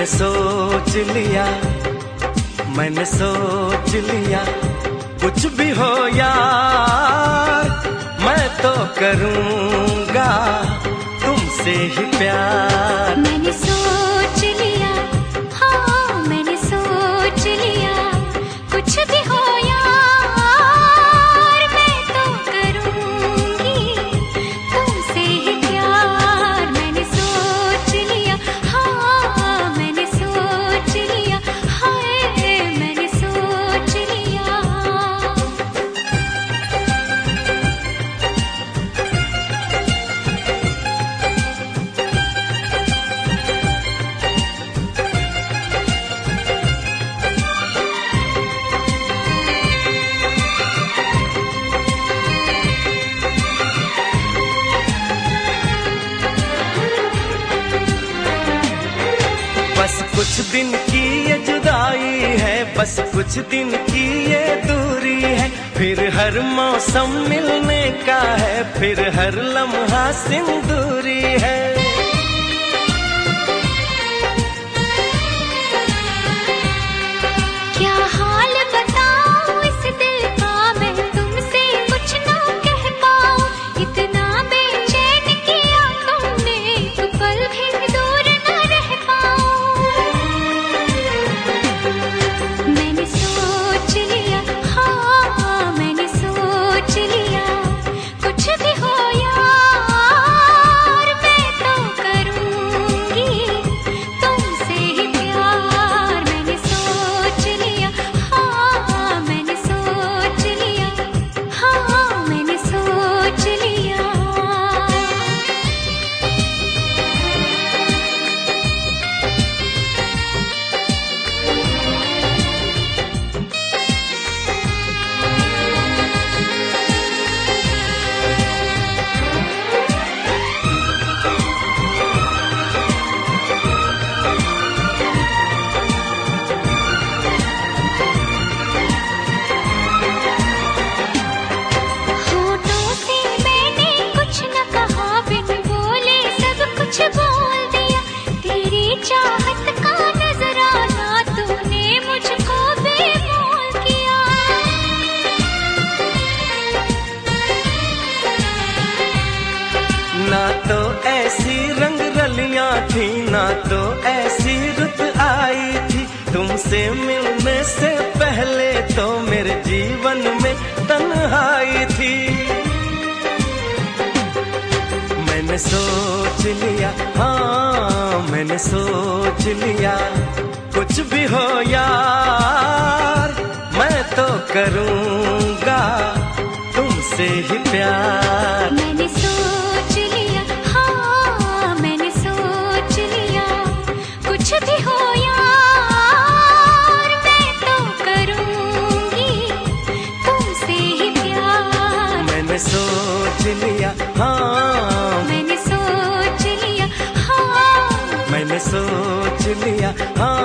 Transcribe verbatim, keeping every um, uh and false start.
सोच लिया, मैंने सोच लिया, कुछ भी हो यार मैं तो करूँगा तुमसे ही प्यार। मैंने सोच लिया, हाँ मैंने सोच लिया, कुछ भी हो यार मैं तो करूँगी तुमसे ही प्यार। मैंने सोच लिया, हाँ मैंने सोच लिया, हाय मैंने सोच लिया। बस कुछ दिन की ये जुदाई है, बस कुछ दिन की ये दूरी है, फिर हर मौसम मिलने का है, फिर हर लम्हा सिंदूरी है। क्या हाल बताऊं इस दिल का, मैं तुमसे कुछ ना कह पाऊं, इतना बेचैन किया तुमने तो पल भी दूर न रह पाऊं। मैंने सोच लिया, हाँ मैंने सोच लिया, कुछ भी हो यार मैं तो करूँगी तुमसे ही प्यार। मैंने सोच लिया, हाँ मैंने सोच लिया, हाँ मैंने सोच लिया। होठों से मैंने कुछ न कहा, बिन बोले सब कुछ बोल दिया, तेरी चाहत का नजराना तूने मुझको बेमोल किया। ना तो ऐसी रंग रलियां थी, ना तो ऐसी रुत आई थी, तुमसे मिलने से पहले तो मेरे जीवन में तन्हाई थी। मैंने सोच लिया, हाँ मैंने सोच लिया, कुछ भी हो यार मैं तो करूँगा तुमसे ही प्यार। मैंने सोच लिया, हाँ मैंने सोच लिया, कुछ भी हो यार मैं तो करूँगी तुमसे ही प्यार। मैंने सोच लिया, हाँ मैंने सोच लिया, हाँ मैंने सोच लिया, हाँ